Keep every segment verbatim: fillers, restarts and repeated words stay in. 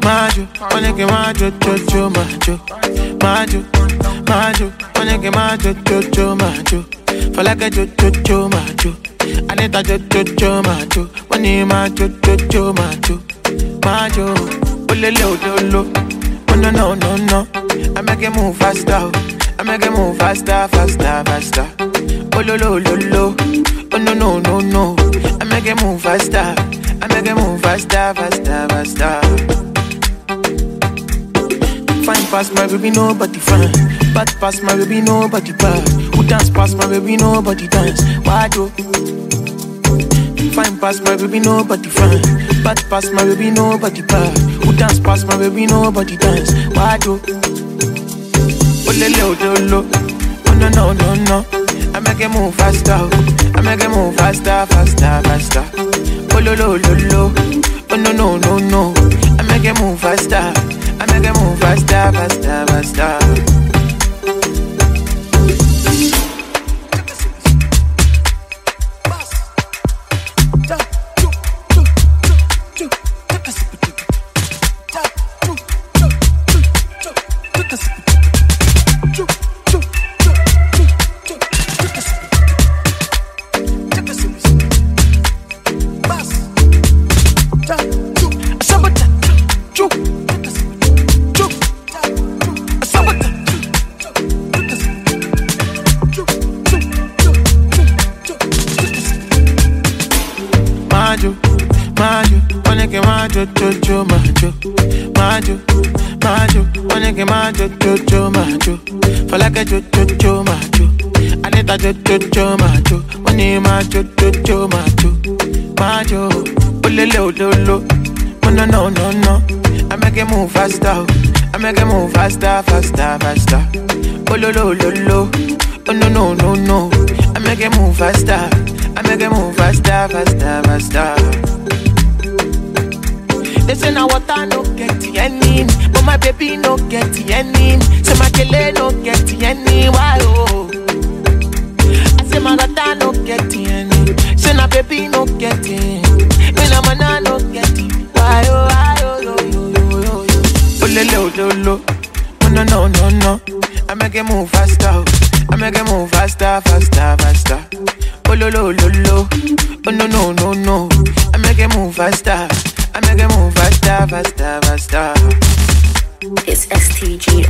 Majo, wanna get majo, jojo, majo, majo, majo, wanna get majo, jojo, majo. For like a jojo, majo. I need a jojo, majo. When you majo, jojo, majo, majo. Oh lo lo lo, oh no no no no. I make it move faster, I make it move faster, faster, faster. Oh lo lo lo lo, oh no no no no. I make it move faster, I make it move faster, faster, faster. Fine past my baby, nobody fine. Bad past my baby, nobody bad. Who dance past my baby, nobody dance. Why do? Fine past my baby, nobody fine. Bad past my baby, nobody bad. Who dance past my baby, nobody dance. Why do? Oh le lo lo lo, oh no no no no. I make it move faster, I make it move faster, faster, faster. Oh lo lo lo lo, oh no no no no. I make it move faster, I make it move faster, faster, faster. Majo, majo, wanna get majo, jojo, majo, majo, majo, wanna get majo, jojo, majo. For like a jojo, majo. I need a jojo, majo. When you majo, jojo, majo, majo. Oh lo lo lo lo, oh no no no no. I make it move faster, I make it move faster, faster, faster. Oh lo lo lo lo, oh no no no no. I make it move faster, I make it move faster, faster, faster. They say now what I no get any, but my baby no get any. Say my kele no get any, why oh? I say my gata no get any. Say my baby no get any. Me na mana no get it, why oh, why oh, yo yo yo yo yo. Oh lo lo lo lo, oh no no no no. I make it move faster, I make it move faster, faster, faster. Oh lo lo lo lo, oh no no no no. I make it move faster, I make it move faster, faster, faster. It's S T G.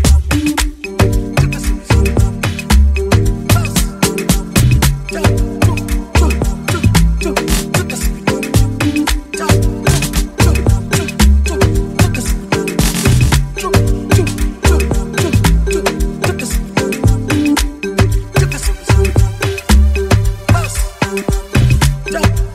Yeah.